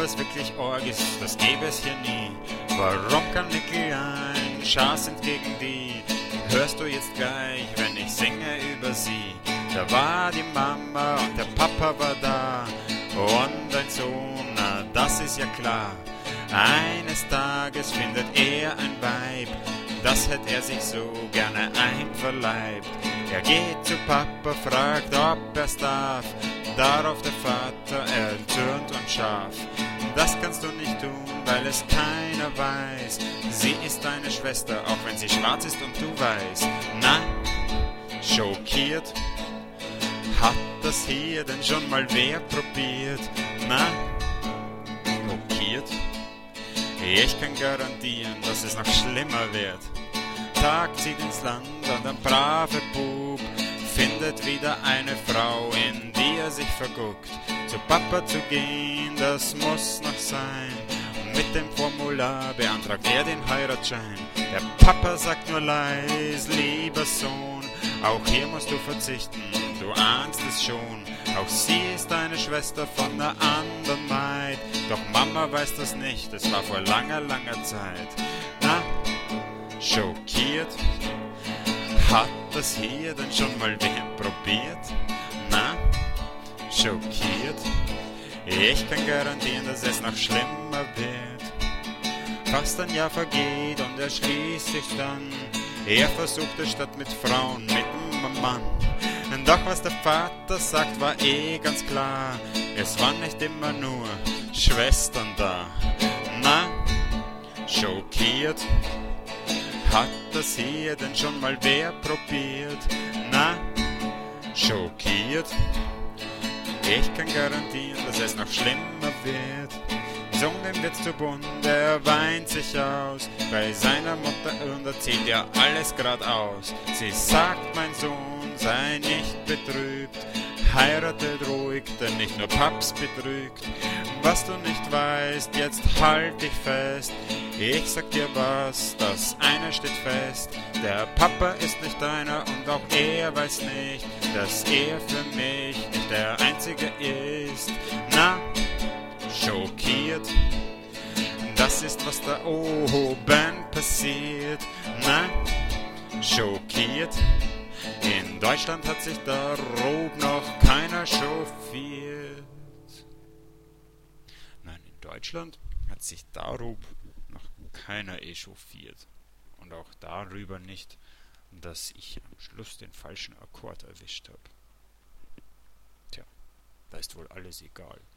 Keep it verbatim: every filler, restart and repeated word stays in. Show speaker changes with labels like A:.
A: was wirklich arg ist, das gäbe es hier nie. Warum kann Nickel ein Schar sind gegen die? Hörst du jetzt gleich, wenn ich singe über sie? Da war die Mama und der Papa war da und ein Sohn, na das ist ja klar. Eines Tages findet er ein Weib, das hätte er sich so gerne einverleibt. Er geht zu Papa, fragt, ob er's darf. Darauf der Vater erzürnt und scharf: Das kannst du nicht tun, weil es keiner weiß. Sie ist deine Schwester, auch wenn sie schwarz ist und du weiß. Na, schockiert, hat das hier denn schon mal wer probiert? Na, blockiert, ich kann garantieren, dass es noch schlimmer wird. Tag zieht ins Land und ein braver Bub findet wieder eine Frau, in die er sich verguckt. Zu Papa zu gehen, das muss noch sein. Und mit dem Formular beantragt er den Heiratsschein. Der Papa sagt nur leis: Lieber Sohn, auch hier musst du verzichten, du ahnst es schon. Auch sie ist deine Schwester von einer anderen Maid. Doch Mama weiß das nicht, es war vor langer, langer Zeit. Na, schockiert, hat das hier denn schon mal wer probiert? Na, schockiert, ich kann garantieren, dass es noch schlimmer wird. Fast ein Jahr vergeht und er schließt sich dann. Er versucht es statt mit Frauen, mit einem Mann. Doch was der Vater sagt, war eh ganz klar: Es waren nicht immer nur Schwestern da. Na, schockiert, hat das hier denn schon mal wer probiert? Na, schockiert, ich kann garantieren, dass es noch schlimmer wird. Sohn, dem wird's zu bunt, er weint sich aus bei seiner Mutter und erzählt ja alles grad aus. Sie sagt: Mein Sohn, sei nicht betrübt, heiratet ruhig, denn nicht nur Paps betrügt. Was du nicht weißt, jetzt halt dich fest, ich sag dir was, das eine steht fest: Der Papa ist nicht deiner und auch er weiß nicht, dass er für mich nicht der Einzige ist. Na, schockiert, das ist, was da oben passiert. Na, schockiert, in Deutschland hat sich darob noch keiner chauffiert. Nein, in Deutschland hat sich darob noch keiner echauffiert. Und auch darüber nicht, dass ich am Schluss den falschen Akkord erwischt habe. Tja, da ist wohl alles egal.